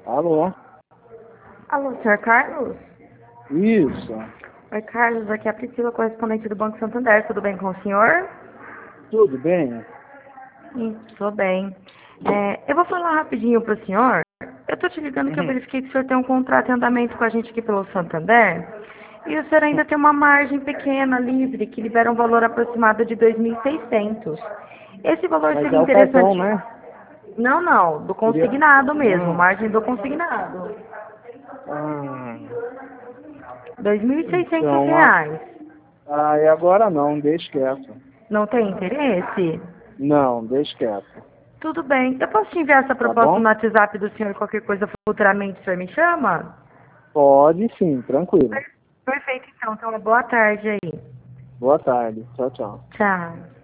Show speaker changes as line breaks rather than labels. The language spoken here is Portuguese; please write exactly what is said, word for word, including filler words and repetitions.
Alô?
Alô, senhor Carlos?
Isso.
Oi, Carlos, aqui é a Priscila, correspondente do Banco Santander. Tudo bem com o senhor?
Tudo bem?
Sim, tudo bem. É, eu vou falar rapidinho para o senhor. Eu tô te ligando que eu
Uhum.
verifiquei que o senhor tem um contrato em andamento com a gente aqui pelo Santander. E o senhor ainda tem uma margem pequena, livre, que libera um valor aproximado de dois mil e seiscentos. Esse valor
Mas
seria
é o cartão,
interessante.
né?
Não, não, do
Seria...
consignado mesmo,
Ah,
margem do consignado.
ah,
dois mil e seiscentos
então, a...
reais.
ah, e agora não, deixa quieto.
Não tem interesse?
Não, deixa quieto.
Tudo bem. Eu posso te enviar essa
Tá
proposta
bom?
no WhatsApp do senhor, qualquer coisa futuramente o senhor me chama?
Pode sim, tranquilo.
Per- Perfeito, então. Então, uma boa tarde aí.
Boa tarde. Tchau, tchau.
Tchau.